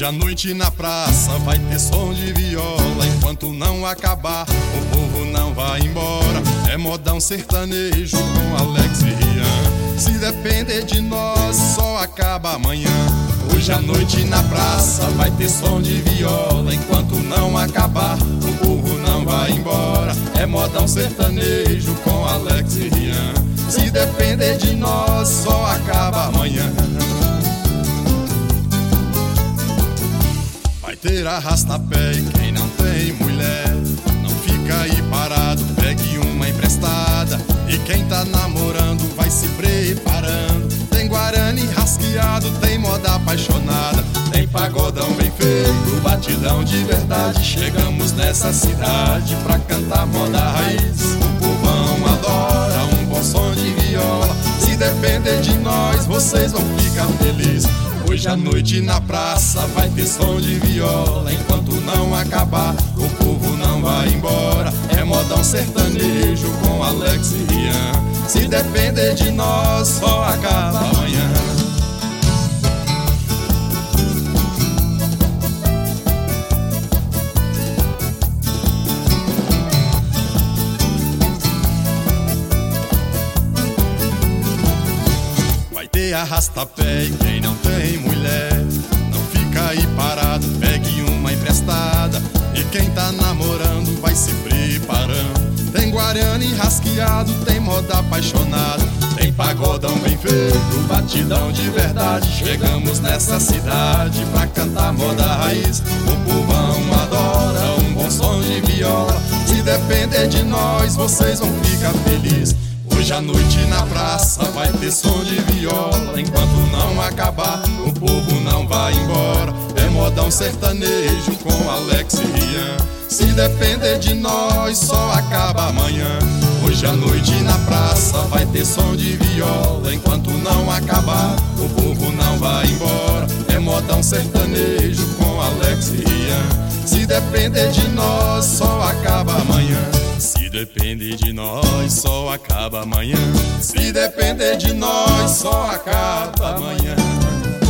Hoje à noite na praça vai ter som de viola. Enquanto não acabar, o povo não vai embora. É modão sertanejo com Alex e Rian. Se depender de nós, só acaba amanhã. Hoje à noite na praça vai ter som de viola. Enquanto não acabar, o povo não vai embora. É modão sertanejo com Alex e Rian. Se depender de nós, só acaba amanhã. Vai ter arrasta-pé e quem não tem mulher, não fica aí parado, pegue uma emprestada. E quem tá namorando vai se preparando. Tem guarani rasqueado, tem moda apaixonada, tem pagodão bem feito, batidão de verdade. Chegamos nessa cidade pra cantar moda raiz. O povão adora um bom som de viola. Se depender de nós, vocês vão ficar felizes. Hoje à noite na praça vai ter som de viola. Enquanto não acabar, o povo não vai embora. É modão sertanejo com Alex e Rian. Se depender de nós, só acaba amanhã. Vai ter arrasta-pé e quem não tem mulher, não fica aí parado, pegue uma emprestada. E quem tá namorando vai se preparando. Tem guarani rasqueado, tem moda apaixonada, tem pagodão bem feito, batidão de verdade. Chegamos nessa cidade pra cantar moda raiz. O povão adora um bom som de viola. Se depender de nós, vocês vão ficar felizes. Hoje à noite na praça vai ter som de viola. Enquanto não acabar, o povo não vai embora. É modão sertanejo com Alex e Rian. Se depender de nós, só acaba amanhã. Hoje à noite na praça vai ter som de viola. Enquanto não acabar, o povo não vai embora. É modão sertanejo com Alex e Rian. Se depender de nós, só acaba amanhã. Se depender de nós, só acaba amanhã. Se depender de nós, só acaba amanhã.